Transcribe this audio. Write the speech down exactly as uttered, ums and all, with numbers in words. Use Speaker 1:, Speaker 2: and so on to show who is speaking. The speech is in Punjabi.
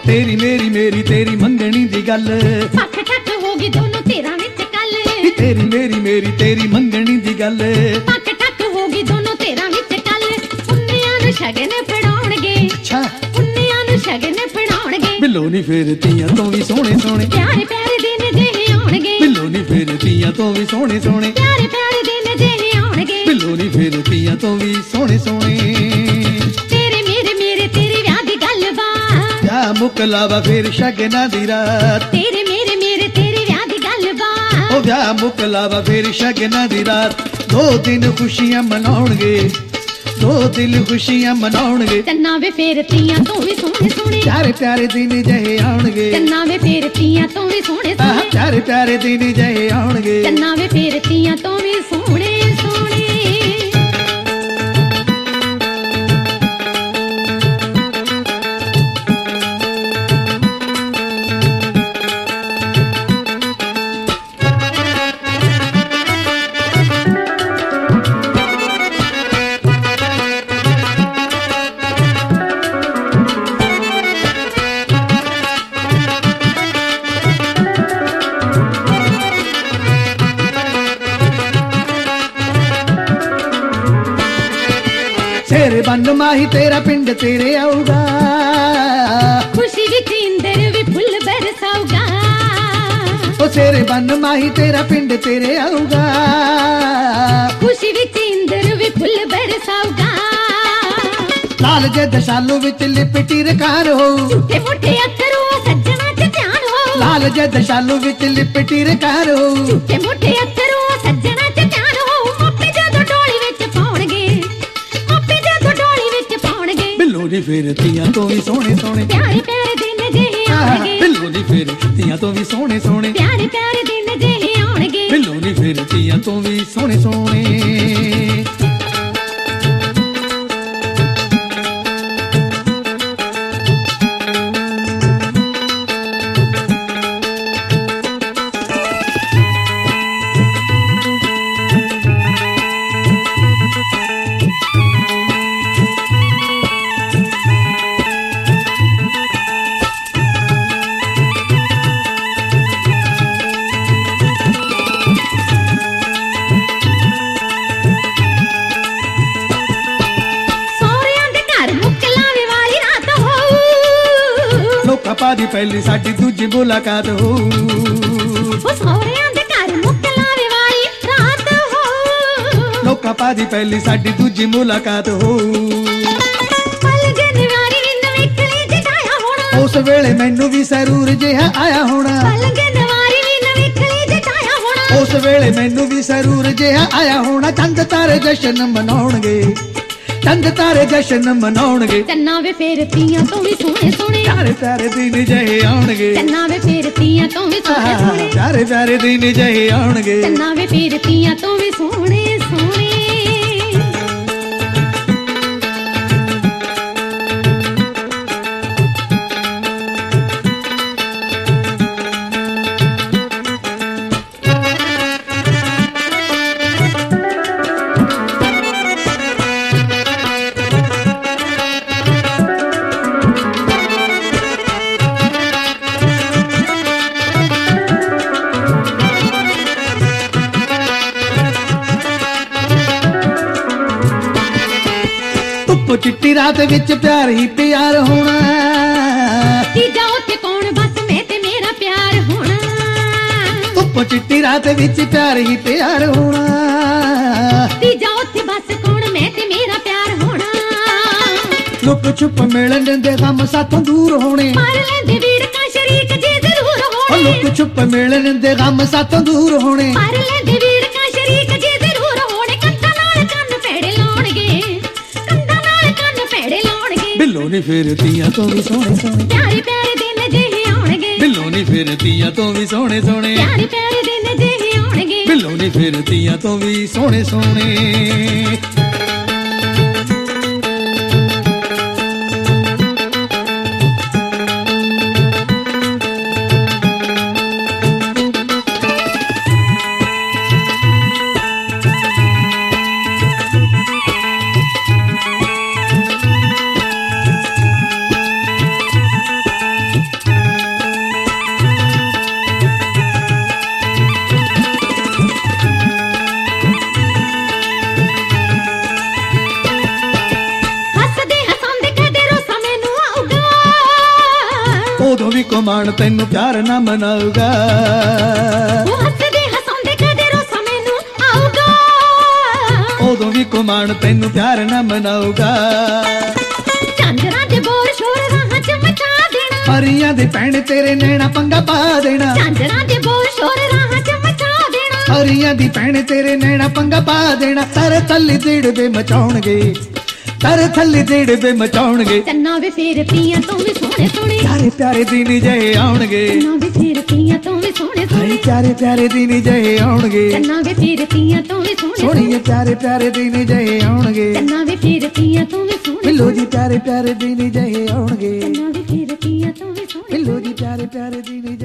Speaker 1: तेरी मेरी मेरी तेरी मंगनी दी गल
Speaker 2: पक ठक होगी दोनों तेरा विच कल
Speaker 1: तेरी मेरी मेरी तेरी मंगनी दी गल
Speaker 2: पक ठक होगी दोनों तेरा विच कल उन्नियां नूं शगन फड़ाउणगे
Speaker 1: अच्छा
Speaker 2: उन्नियां नूं शगन फड़ाउणगे
Speaker 1: बिल्लो नी फेर तियां तो भी सोहणे सोहणे
Speaker 2: प्यारे प्यारे दिन जेहे आउणगे
Speaker 1: बिल्लो नी फेर तियां तो भी सोहणे सोहणे
Speaker 2: प्यारे प्यारे दिन जेहे आउणगे
Speaker 1: बिल्लो नी फेर तियां तो भी सोहणे सोहणे
Speaker 2: तेरे मेरे मेरे तेरी व्याह दी गल वा
Speaker 1: या मुकलावा फिर शगना दी रात
Speaker 2: तेरे मेरे मेरे तेरी व्याह दी गल वा
Speaker 1: ओ व्याह मुकलावा फिर शगना दी रात दो दिन खुशियां मनाउणगे दो दिल खुशियां मनाउणगे
Speaker 2: चन्ना वे फेर तियां तो भी सोहणे सोहणे
Speaker 1: प्यारे प्यारे दिन जहे आउणगे
Speaker 2: चन्ना वे फेर तियां तो भी सोहणे
Speaker 1: आहा,
Speaker 2: सोहणे
Speaker 1: प्यारे प्यारे दिन जहे आउणगे
Speaker 2: चन्ना वे फेर तियां तो भी सोहणे सोहणे
Speaker 1: तेरे बन माही तेरा पिंड तेरे आऊगा
Speaker 2: खुशी विच इंदर भी फुल बरसाऊगा
Speaker 1: ओ तेरे बन माही तेरा पिंड तेरे आऊगा
Speaker 2: खुशी विच इंदर भी फुल बरसाऊगा
Speaker 1: लाल जे दशालू विच लिपटी रकार हो
Speaker 2: झूठे मोठे अथरू सज्जणा च ध्यान हो
Speaker 1: लाल जे दशालू विच लिपटी रकार हो
Speaker 2: झूठे मोठे अथरू सज्जणा च ध्यान हो मापे ਜਦੋਂ ਢੋਲੀ ਵਿੱਚ ਪਾਉਣਗੇ ਮਾਪੇ ਜਦੋਂ ਢੋਲੀ ਵਿੱਚ ਪਾਉਣਗੇ
Speaker 1: बिल्लो नी फेर तियां तो भी सोहणे सोहणे
Speaker 2: ਪਿਆਰੇ ਪਿਆਰੇ ਦਿਨ ਜਿਹੇ
Speaker 1: आहा,
Speaker 2: ਆਉਣਗੇ
Speaker 1: बिल्लो नी फेर तियां तो भी सोहणे सोहणे
Speaker 2: ਪਿਆਰੇ ਪਿਆਰੇ ਦਿਨ ਜਿਹੇ ਆਉਣਗੇ
Speaker 1: बिल्लो नी फेर तियां तो भी सोहणे सोहणे
Speaker 2: ਸਹੁਰਿਆਂ ਦੇ ਘਰ ਮੁਕਲਾਵੇ ਵਾਲੀ ਰਾਤ ਹੋਊ
Speaker 1: ਲੋਕਾਂ ਪਾਦੀ ਪਹਿਲੀ ਸਾਡੀ ਦੂਜੀ ਮੁਲਾਕਾਤ ਹੋ
Speaker 2: ਉਹ ਸਹੁਰਿਆਂ ਦੇ ਘਰ ਮੁਕਲਾਵੇ ਵਾਲੀ ਰਾਤ ਹੋਊ
Speaker 1: ਲੋਕਾਂ ਪਾਦੀ ਪਹਿਲੀ ਸਾਡੀ ਦੂਜੀ ਮੁਲਾਕਾਤ ਹੋ
Speaker 2: ਪਲਗਨ ਵਾਰੀ ਨਵੇਕਲੀ ਜਟਾਇਆ ਹੋਣਾ
Speaker 1: ਉਸ ਵੇਲੇ ਮੈਨੂੰ ਵੀ ਸਰੂਰ ਜਿਹਾ ਆਇਆ ਹੋਣਾ
Speaker 2: ਪਲਗਨ ਵਾਰੀ ਨਵੇਕਲੀ ਜਟਾਇਆ ਹੋਣਾ
Speaker 1: ਉਸ ਵੇਲੇ ਮੈਨੂੰ ਵੀ ਸਰੂਰ ਜਿਹਾ ਆਇਆ ਹੋਣਾ ਚੰਦ ਤਾਰੇ ਜਸ਼ਨ ਮਨਾਉਣਗੇ ਚੰਦ ਤਾਰੇ ਜਸ਼ਨ ਮਨਾਉਣਗੇ
Speaker 2: ਚੰਨਾ ਵੇ ਫੇਰ ਤੀਆਂ ਤੋਂ ਵੀ ਸੋਹਣੇ ਸੋਹਣੇ
Speaker 1: ਪਿਆਰੇ ਪਿਆਰੇ ਦਿਨ ਜਿਹੇ ਆਉਣਗੇ
Speaker 2: ਚੰਨਾ ਵੇ ਫੇਰ ਤੀਆਂ ਤੋਂ ਵੀ ਸੋਹਣੇ
Speaker 1: ਆਹਾ,
Speaker 2: ਸੋਹਣੇ
Speaker 1: ਪਿਆਰੇ ਪਿਆਰੇ ਦਿਨ ਜਿਹੇ ਆਉਣਗੇ
Speaker 2: ਚੰਨਾ ਵੇ ਫੇਰ ਤੀਆਂ ਤੋਂ ਵੀ ਸੋਹਣੇ ਸੋਹਣੇ
Speaker 1: ਧੁੱਪ ਚਿੱਟੀ ਰਾਤ ਵਿੱਚ ਪਿਆਰ ਹੀ ਪਿਆਰ ਹੋਣਾ
Speaker 2: ਤੀਜਾ ਉੱਥੇ ਕੌਣ ਬਸ ਮੈਂ ਤੇ ਮੇਰਾ ਪਿਆਰ ਹੋਣਾ
Speaker 1: ਧੁੱਪ ਚਿੱਟੀ ਰਾਤ ਵਿੱਚ ਪਿਆਰ ਹੀ ਪਿਆਰ ਹੋਣਾ
Speaker 2: ਤੀਜਾ ਉੱਥੇ ਬਸ ਕੌਣ ਮੈਂ ਤੇ ਮੇਰਾ ਪਿਆਰ ਹੋਣਾ
Speaker 1: ਲੁਕ ਛੁਪ ਮਿਲਣ ਦੇ ਗਮ ਸਾਥੋਂ ਦੂਰ ਹੋਣੇ
Speaker 2: ਮਾਰ ਲੈਂਦੇ ਵੀਰ ਕਾ ਸ਼ਰੀਕ ਜੀ ਜ਼ਰੂਰ
Speaker 1: ਉਹ
Speaker 2: ਹੋਣੇ
Speaker 1: ਲੁਕ ਛੁਪ ਮਿਲਣ ਦੇ ਗਮ ਸਾਥੋਂ ਦੂਰ ਹੋਣੇ
Speaker 2: ਮਾਰ ਲੈਂਦੇ ਵੀਰ ਕਾ ਸ਼ਰੀਕ ਜੀ ਜ਼ਰੂਰ ਹੋਣੇ ਕੰਧਾਂ ਨਾਲ ਕੰਨ ਪੈੜੇ ਲਾਉਣਗੇ ਕੰਧਾਂ ਨਾਲ ਕੰਨ ਪੈੜੇ ਲਾਉਣਗੇ
Speaker 1: ਬਿੱਲੋ ਨੀ ਫੇਰ ਤੀਆਂ ਤੋਂ ਵੀ ਸੋਹਣੇ ਸੋਹਣੇ
Speaker 2: ਪਿਆਰੇ ਪਿਆਰੇ ਦਿਨ ਜਿਹੇ ਆਉਣਗੇ
Speaker 1: ਬਿੱਲੋ ਨੀ ਫੇਰ ਤੀਆਂ ਤੋਂ ਵੀ ਸੋਹਣੇ ਸੋਹਣੇ
Speaker 2: ਪਿਆਰੇ ਪਿਆਰੇ ਦਿਨ ਜਿਹੇ ਆਉਣਗੇ
Speaker 1: ਬਿੱਲੋ ਨੀ ਫੇਰ ਤੀਆਂ ਤੋਂ ਵੀ ਸੋਹਣੇ ਸੋਹਣੇ ਕੁਮਾਨ ਤੈਨੂੰ ਪਿਆਰ ਨਾ ਮਨਾਊਗਾ
Speaker 2: ਉਹ ਹੱਸਦੇ ਹਸਾਉਂਦੇ ਕਦੇ ਰੋਸਾ ਮੈਨੂੰ ਆਊਗਾ
Speaker 1: ਉਦੋਂ ਵੀ ਕੁਮਾਨ ਤੈਨੂੰ ਪਿਆਰ ਨਾ ਮਨਾਊਗਾ
Speaker 2: ਚਾਂਦਰਾਂ ਦੇ ਬੋਰ ਸ਼ੋਰ ਰਾਹਾਂ ਚ ਮਚਾ ਦੇਣਾ
Speaker 1: ਪਰੀਆਂ ਦੇ ਭੈਣ ਤੇਰੇ ਨੈਣਾ ਪੰਗਾ ਪਾ ਦੇਣਾ
Speaker 2: ਚਾਂਦਰਾਂ ਦੇ ਬੋਰ ਸ਼ੋਰ ਰਾਹਾਂ ਚ ਮਚਾ ਦੇਣਾ
Speaker 1: ਪਰੀਆਂ ਦੀ ਭੈਣ ਤੇਰੇ ਨੈਣਾ ਪੰਗਾ ਪਾ ਦੇਣਾ ਤਰ ਥੱਲੇ ਦੇੜਵੇ ਮਚਾਉਣਗੇ ਤਰ ਥੱਲੇ ਦੇੜਵੇ ਮਚਾਉਣਗੇ
Speaker 2: ਚੰਨਾ ਵੇ ਫੇਰ ਪੀਆਂ ਤੋਂ ਵੀ ਸੋਹਣੇ ਸੋਹਣੇ
Speaker 1: ਪਿਆਰੇ ਪਿਆਰੇ ਦਿਨ ਜਹੇ ਆਉਣਗੇ
Speaker 2: ਚੰਨਾ ਵੇ ਫੇਰ ਪੀਆਂ ਤੋਂ ਵੀ ਸੋਹਣੇ
Speaker 1: ਹਾਏ
Speaker 2: ਸੋਹਣੇ
Speaker 1: ਪਿਆਰੇ ਪਿਆਰੇ ਦਿਨ ਜਹੇ ਆਉਣਗੇ
Speaker 2: ਚੰਨਾ ਵੇ ਫੇਰ ਪੀਆਂ ਤੋਂ ਵੀ ਸੋਹਣੇ
Speaker 1: ਸੋਹਣੀਏ ਪਿਆਰੇ ਪਿਆਰੇ ਦਿਨ ਜਹੇ ਆਉਣਗੇ
Speaker 2: ਚੰਨਾ ਵੇ ਫੇਰ ਪੀਆਂ ਤੋਂ ਵੀ ਸੋਹਣੇ
Speaker 1: ਮਿਲੋ ਜੀ ਪਿਆਰੇ ਪਿਆਰੇ ਦਿਨ ਜਹੇ ਆਉਣਗੇ
Speaker 2: ਚੰਨਾ ਵੇ ਫੇਰ ਪੀਆਂ ਤੋਂ ਵੀ ਸੋਹਣੇ
Speaker 1: ਮਿਲੋ ਜੀ ਪਿਆਰੇ ਪਿਆਰੇ ਦਿਨ